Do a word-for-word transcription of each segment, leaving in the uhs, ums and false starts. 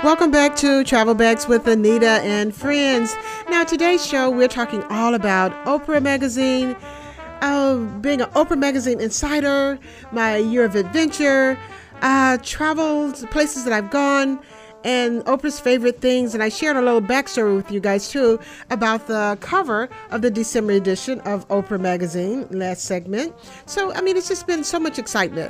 Welcome back to Travel Bags with Anita and friends. Now, today's show, we're talking all about Oprah Magazine, uh, being an Oprah Magazine insider, my year of adventure, uh, travels, places that I've gone, and Oprah's favorite things. And I shared a little backstory with you guys, too, about the cover of the December edition of Oprah Magazine, last segment. So, I mean, it's just been so much excitement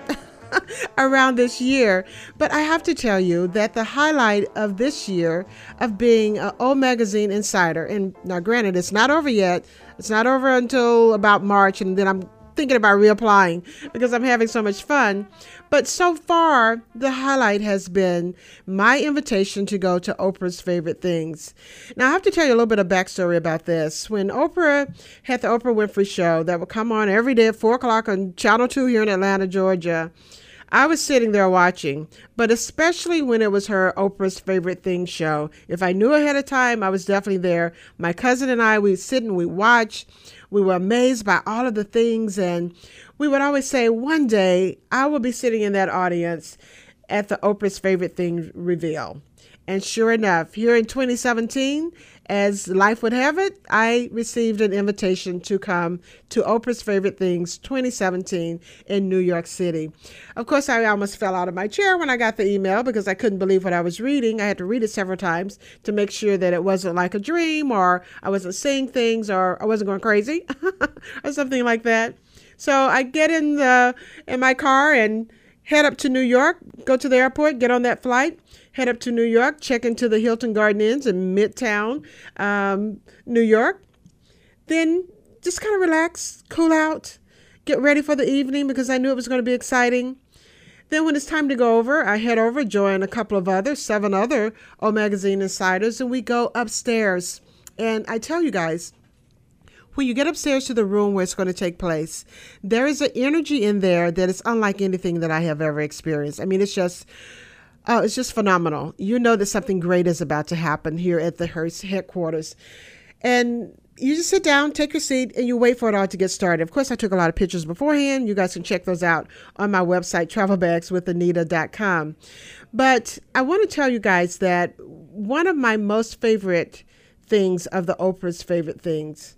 around this year. But I have to tell you that the highlight of this year of being an O Magazine insider, and now granted, it's not over yet. It's not over until about March, and then I'm thinking about reapplying because I'm having so much fun. But so far, the highlight has been my invitation to go to Oprah's Favorite Things. Now, I have to tell you a little bit of backstory about this. When Oprah had the Oprah Winfrey Show that would come on every day at four o'clock on Channel two here in Atlanta, Georgia, I was sitting there watching, but especially when it was her Oprah's Favorite Things show. If I knew ahead of time, I was definitely there. My cousin and I, we'd sit and we'd watch. We were amazed by all of the things, and we would always say, one day I will be sitting in that audience at the Oprah's Favorite Things reveal. And sure enough, here in twenty seventeen, as life would have it, I received an invitation to come to Oprah's Favorite Things twenty seventeen in New York City. Of course, I almost fell out of my chair when I got the email because I couldn't believe what I was reading. I had to read it several times to make sure that it wasn't like a dream, or I wasn't seeing things, or I wasn't going crazy or something like that. So I get in the in my car and head up to New York, go to the airport, get on that flight, head up to New York, check into the Hilton Garden Inns in Midtown, um, New York. Then just kind of relax, cool out, get ready for the evening because I knew it was going to be exciting. Then when it's time to go over, I head over, join a couple of others, seven other O Magazine insiders, and we go upstairs. And I tell you guys, when you get upstairs to the room where it's going to take place, there is an energy in there that is unlike anything that I have ever experienced. I mean, it's just, uh, it's just phenomenal. You know that something great is about to happen here at the Hearst headquarters. And you just sit down, take your seat, and you wait for it all to get started. Of course, I took a lot of pictures beforehand. You guys can check those out on my website, travel bags with anita dot com. But I want to tell you guys that one of my most favorite things of the Oprah's Favorite Things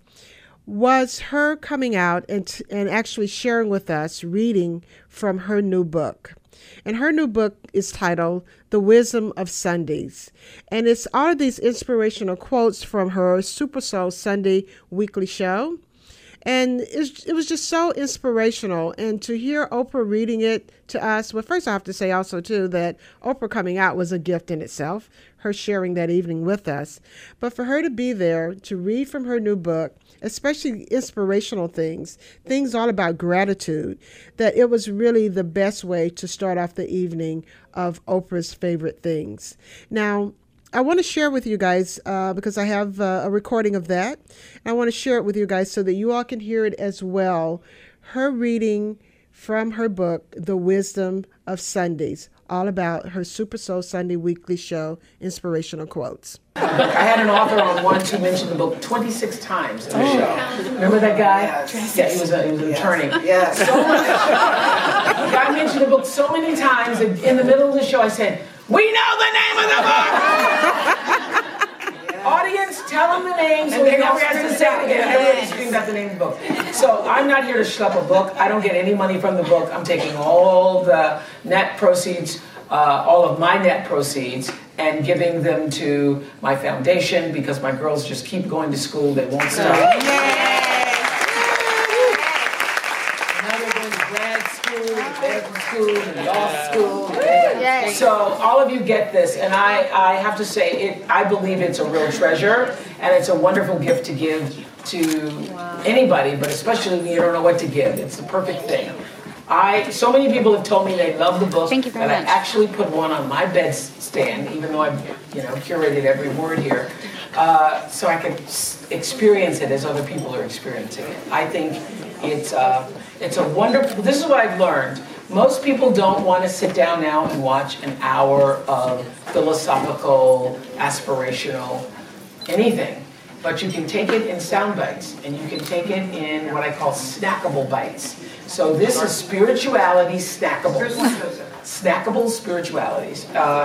was her coming out and t- and actually sharing with us, reading from her new book. And her new book is titled The Wisdom of Sundays. And it's all of these inspirational quotes from her Super Soul Sunday weekly show. And it, it was just so inspirational. And to hear Oprah reading it to us, well, first I have to say also, too, that Oprah coming out was a gift in itself, her sharing that evening with us. But for her to be there, to read from her new book, especially inspirational things, things all about gratitude, that it was really the best way to start off the evening of Oprah's Favorite Things. Now, I want to share with you guys, uh, because I have uh, a recording of that. I want to share it with you guys so that you all can hear it as well. Her reading from her book, The Wisdom of Sundays, all about her Super Soul Sunday weekly show, inspirational quotes. I had an author on once who mentioned the book twenty-six times in the oh. show. Remember that guy? Yes. Yeah, he was, a, he was an yes. attorney. Yes. So much. The guy mentioned the book so many times that in the middle of the show I said, "We know the name of the book!" Yeah. Audience, tell him the name so he never has to say it again. Everybody screamed out the name of the book. So I'm not here to schlep a book. I don't get any money from the book. I'm taking all the net proceeds, uh, all of my net proceeds, and giving them to my foundation because my girls just keep going to school. They won't stop. Yay! Now they're going to grad school, medical school, and law school. Yay. So all of you get this, and I, I have to say, it. I believe it's a real treasure, and it's a wonderful gift to give to wow. anybody, but especially when you don't know what to give. It's the perfect thing. I so many people have told me they love the book. Thank you very that much. I actually put one on my bedstand, even though I've you know curated every word here, uh, so I can experience it as other people are experiencing it. I think it's uh, it's a wonderful. This is what I've learned. Most people don't want to sit down now and watch an hour of philosophical, aspirational, anything. But you can take it in sound bites, and you can take it in what I call snackable bites. So this is spirituality snackable. Snackable spiritualities. Uh,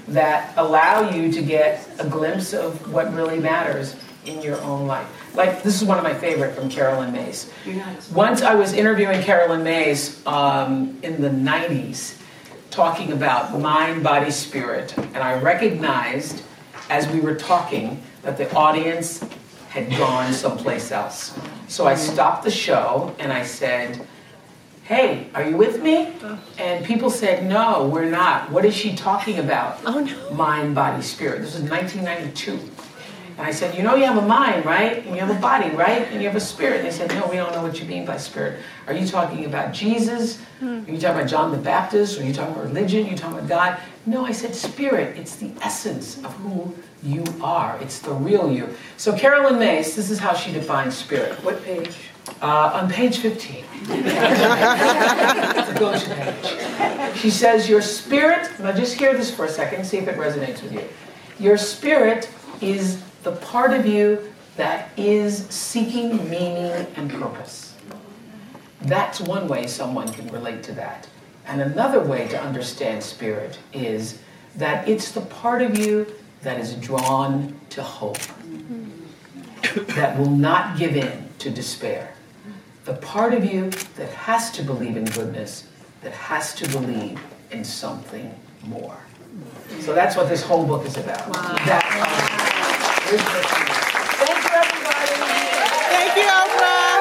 that allow you to get a glimpse of what really matters in your own life. Like, this is one of my favorite from Carolyn Mays. Once I was interviewing Carolyn Mays um, in the nineties, talking about mind, body, spirit, and I recognized as we were talking that the audience had gone someplace else. So I stopped the show and I said, hey, are you with me? And people said, no, we're not. What is she talking about? Oh, no. Mind, body, spirit. This was nineteen ninety-two. And I said, you know you have a mind, right? And you have a body, right? And you have a spirit. And they said, no, we don't know what you mean by spirit. Are you talking about Jesus? Are you talking about John the Baptist? Are you talking about religion? Are you talking about God? No, I said spirit. It's the essence of who you are. It's the real you. So Carolyn Mays, this is how she defines spirit. What page? Uh, on page fifteen. It's a go-to page. She says, your spirit, now just hear this for a second, see if it resonates with you. Your spirit is the part of you that is seeking meaning and purpose. That's one way someone can relate to that. And another way to understand spirit is that it's the part of you that is drawn to hope, that will not give in to despair. The part of you that has to believe in goodness, that has to believe in something more. So that's what this whole book is about. Wow. That, um, Thank you, everybody. Thank you, Oprah.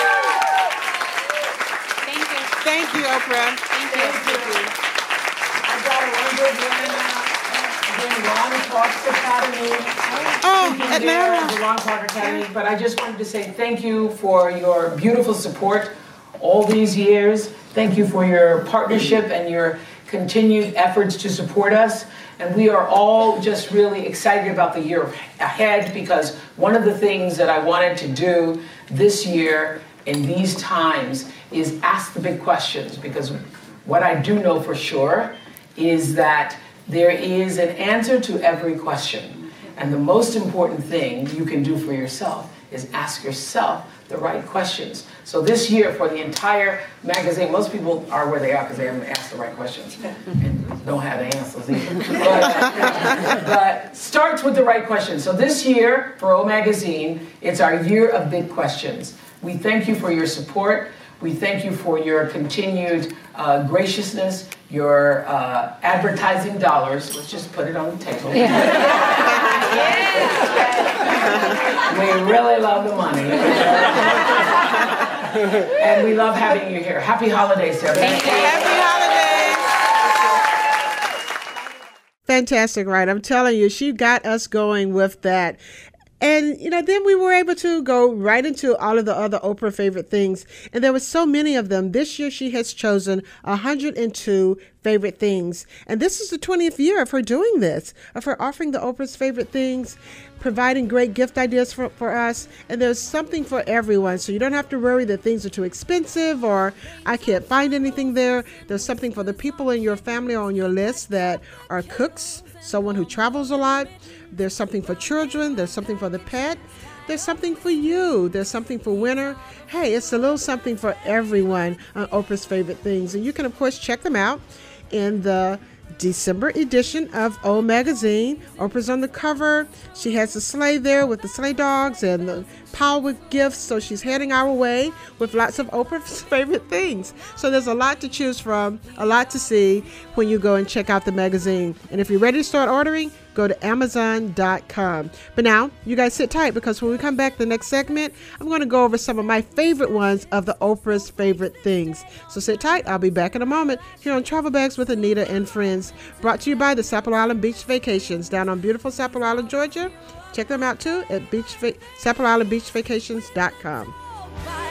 Thank you. Thank you, Oprah. Thank you. Thank you. I've got a one good woman now. I'm doing Long Talks Academy. Oh, Speaking there at the Atlanta. Long Talk Academy. But I just wanted to say thank you for your beautiful support all these years. Thank you for your partnership and your continued efforts to support us. And we are all just really excited about the year ahead, because one of the things that I wanted to do this year in these times is ask the big questions, because what I do know for sure is that there is an answer to every question. And the most important thing you can do for yourself is ask yourself the right questions. So this year, for the entire magazine, most people are where they are because they haven't asked the right questions and don't have the answers either. But, but starts with the right questions. So this year, for O Magazine, it's our year of big questions. We thank you for your support. We thank you for your continued uh, graciousness, your uh, advertising dollars. Let's just put it on the table. Yeah. We really love the money. And we love having you here. Happy holidays, everybody. Thank you. Happy holidays. Fantastic, right? I'm telling you, she got us going with that. And, you know, then we were able to go right into all of the other Oprah favorite things. And there were so many of them. This year, she has chosen one hundred two favorite things. And this is the twentieth year of her doing this, of her offering the Oprah's favorite things, providing great gift ideas for, for us. And there's something for everyone. So you don't have to worry that things are too expensive or I can't find anything there. There's something for the people in your family or on your list that are cooks, someone who travels a lot. There's something for children. There's something for the pet. There's something for you. There's something for winter. Hey, it's a little something for everyone on Oprah's favorite things. And you can, of course, check them out in the December edition of O Magazine. Oprah's on the cover. She has the sleigh there with the sleigh dogs and the pile with gifts. So she's heading our way with lots of Oprah's favorite things. So there's a lot to choose from, a lot to see when you go and check out the magazine. And if you're ready to start ordering, go to amazon dot com. But now, you guys sit tight, because when we come back the next segment, I'm going to go over some of my favorite ones of the Oprah's favorite things. So sit tight. I'll be back in a moment here on Travel Bags with Anita and Friends, brought to you by the Sapelo Island Beach Vacations down on beautiful Sapelo Island, Georgia. Check them out too at beach sapelo island beach vacations dot com.